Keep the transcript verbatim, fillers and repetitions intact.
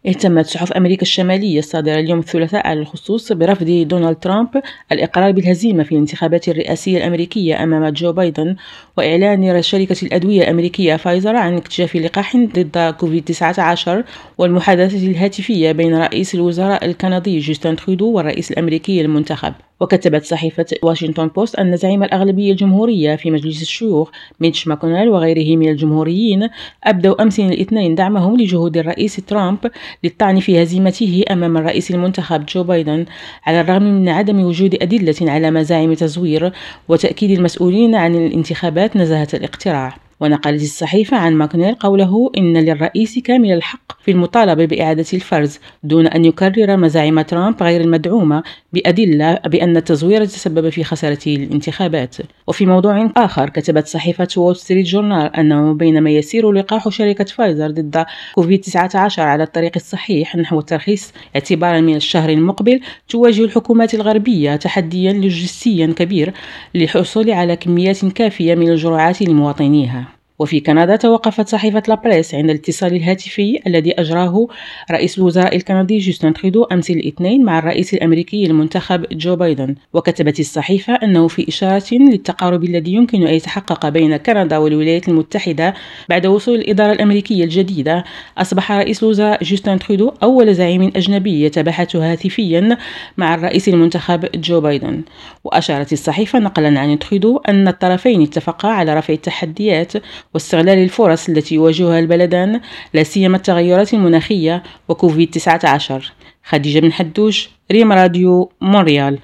اهتمت صحف أمريكا الشمالية الصادرة اليوم الثلاثاء على الخصوص برفض دونالد ترامب الإقرار بالهزيمة في الانتخابات الرئاسية الأمريكية أمام جو بايدن، وإعلان شركة الأدوية الأمريكية فايزر عن اكتشاف لقاح ضد كوفيد تسعة عشر، والمحادثة الهاتفية بين رئيس الوزراء الكندي جوستن ترودو والرئيس الأمريكي المنتخب. وكتبت صحيفة واشنطن بوست أن زعيم الأغلبية الجمهورية في مجلس الشيوخ ميتش ماكونيل وغيره من الجمهوريين أبدوا أمس الاثنين دعمهم لجهود الرئيس ترامب للطعن في هزيمته أمام الرئيس المنتخب جو بايدن، على الرغم من عدم وجود أدلة على مزاعم تزوير وتأكيد المسؤولين عن الانتخابات نزاهة الاقتراع. ونقلت الصحيفة عن ماكونيل قوله إن للرئيس كامل الحق في المطالبة بإعادة الفرز، دون أن يكرر مزاعم ترامب غير المدعومة بأدلة بأن التزوير تسبب في خسارته الانتخابات. وفي موضوع آخر، كتبت صحيفة وول ستريت جورنال أنه بينما يسير لقاح شركة فايزر ضد كوفيد تسعة عشر على الطريق الصحيح نحو الترخيص اعتبارا من الشهر المقبل، تواجه الحكومات الغربية تحديا لوجستيا كبير للحصول على كميات كافية من الجرعات لمواطنيها. وفي كندا، توقفت صحيفة لابريس عند الاتصال الهاتفي الذي أجراه رئيس الوزراء الكندي جوستن ترودو أمس الاثنين مع الرئيس الأمريكي المنتخب جو بايدن. وكتبت الصحيفة أنه في إشارة للتقارب الذي يمكن أن يتحقق بين كندا والولايات المتحدة بعد وصول الإدارة الأمريكية الجديدة، أصبح رئيس الوزراء جوستن ترودو أول زعيم أجنبي يتباحث هاتفيا مع الرئيس المنتخب جو بايدن. وأشارت الصحيفة نقلا عن ترودو أن الطرفين اتفقا على رفع التحديات واستغلال الفرص التي يواجهها البلدان، لا سيما التغيرات المناخية وكوفيد تسعة عشر. خديجة بن حدوش، ريم راديو، مونريال.